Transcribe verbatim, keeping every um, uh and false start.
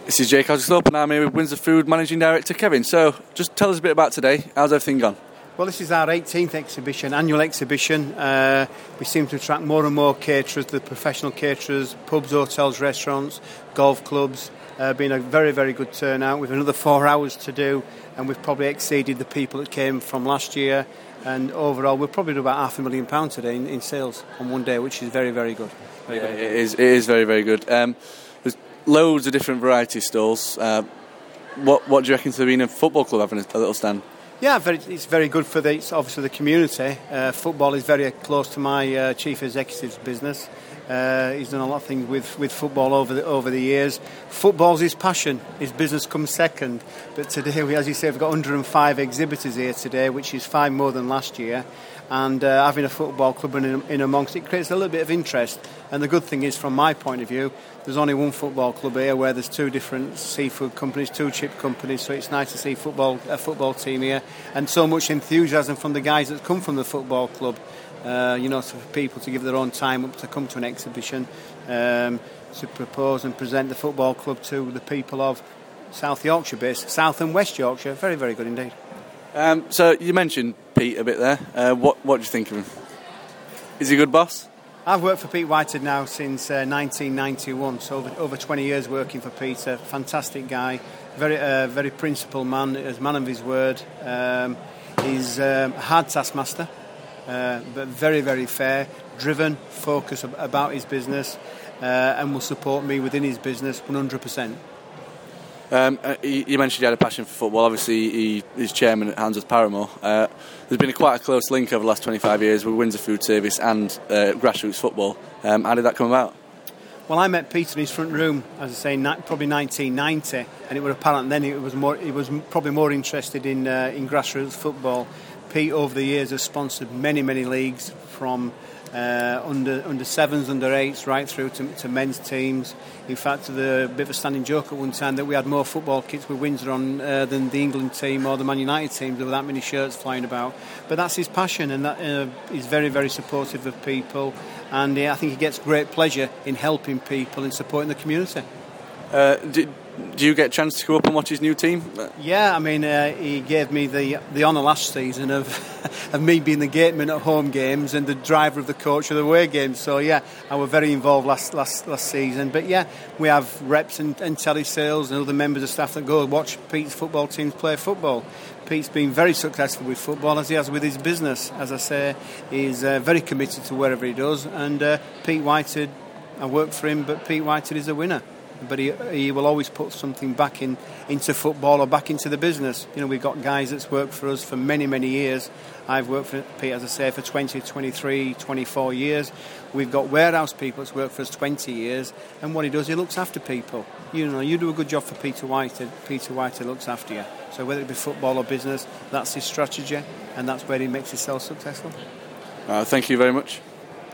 This is Jake Osgood and I'm here with Windsor Food Managing Director Kevin. So, just tell us a bit about today. How's everything gone? Well, this is our eighteenth exhibition, annual exhibition. Uh, we seem to attract more and more caterers, the professional caterers, pubs, hotels, restaurants, golf clubs. Uh, been a very, very good turnout. We've another four hours to do, and we've probably exceeded the people that came from last year. And overall, we'll probably do about half a million pounds today in, in sales on one day, which is very, very good. Very yeah, good. It is. It is very, very good. Um, there's loads of different variety stalls. Uh, what What do you reckon to being a football club having a, a little stand? Yeah, very, it's very good for the it's obviously the community. Uh, football is very close to my uh, chief executive's business. Uh, he's done a lot of things with, with football over the over the years. Football's his passion. His business comes second. But today, we, as you say, we've got one hundred five exhibitors here today, which is five more than last year. And uh, having a football club in, in amongst it creates a little bit of interest. And the good thing is, from my point of view, there's only one football club here where there's two different seafood companies, two chip companies. So it's nice to see football a football team here, and so much enthusiasm from the guys that come from the football club. Uh, you know, for people to give their own time up to come to an exhibition, um, to propose and present the football club to the people of South Yorkshire based, South and West Yorkshire. Very, very good indeed. Um, so you mentioned Pete a bit there. Uh, what What do you think of him? Is he a good boss? I've worked for Pete Whited now since uh, nineteen ninety-one, so over, over twenty years working for Peter. Fantastic guy, very uh, very principled man, a man of his word. Um, he's um, a hard taskmaster. Uh, but very, very fair, driven, focused ab- about his business, uh, and will support me within his business one hundred percent. Um, uh, you, you mentioned you had a passion for football. Obviously, he, he's chairman at Handsworth Paramore. Uh, there's been a quite a close link over the last twenty-five years with Windsor Food Service and uh, grassroots football. Um, how did that come about? Well, I met Peter in his front room, as I say, ni- probably nineteen ninety, and it was apparent then he was more, he was probably more interested in uh, in grassroots football. Pete, over the years, has sponsored many, many leagues, from uh, under under sevens, under eights, right through to, to men's teams. In fact, the bit of a standing joke at one time that we had more football kits with Windsor on uh, than the England team or the Man United team. There were that many shirts flying about. But that's his passion, and that uh, he's very, very supportive of people. And uh, I think he gets great pleasure in helping people and supporting the community. Uh, do, do you get a chance to go up and watch his new team? Yeah, I mean, uh, he gave me the the honour last season of of me being the gateman at home games and the driver of the coach of the away games. So yeah, I was very involved last last last season. But yeah, we have reps and, and telesales and other members of staff that go and watch Pete's football teams play football. Pete's been very successful with football, as he has with his business. As I say, he's uh, very committed to wherever he does. And uh, Pete Whited, I work for him, but Pete Whited is a winner. But he he will always put something back in into football or back into the business. You know, we've got guys that's worked for us for many, many years. I've worked for Pete, as I say, for twenty, twenty-three, twenty-four years. We've got warehouse people that's worked for us twenty years. And what he does, he looks after people. You know, you do a good job for Peter Whited, Peter Whited looks after you. So whether it be football or business, that's his strategy, and that's where he makes himself successful. Uh, thank you very much.